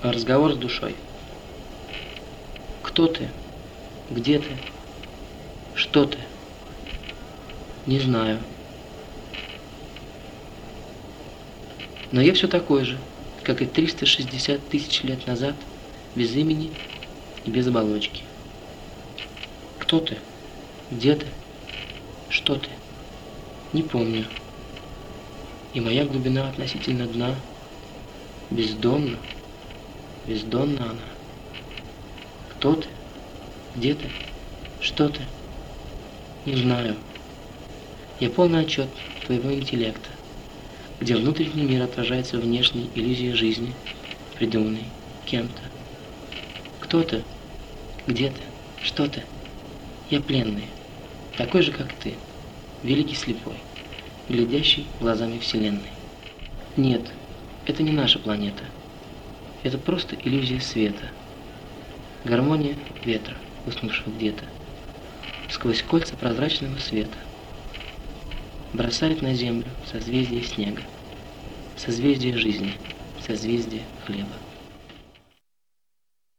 Разговор с душой. Кто ты? Где ты? Что ты? Не знаю. Но я все такой же, как и 360 тысяч лет назад, без имени и без оболочки. Кто ты? Где ты? Что ты? Не помню. И моя глубина относительно дна бездонна, бездонна она. Кто ты? Где ты? Что ты? Не знаю. Я полный отчет твоего интеллекта, где внутренний мир отражается внешней иллюзией жизни, придуманной кем-то. Кто ты? Где ты? Что ты? Я пленный, такой же, как ты, великий слепой, глядящий глазами Вселенной. Нет, это не наша планета. Это просто иллюзия света. Гармония ветра, уснувшего где-то, сквозь кольца прозрачного света, бросает на землю созвездие снега, созвездие жизни, созвездие хлеба.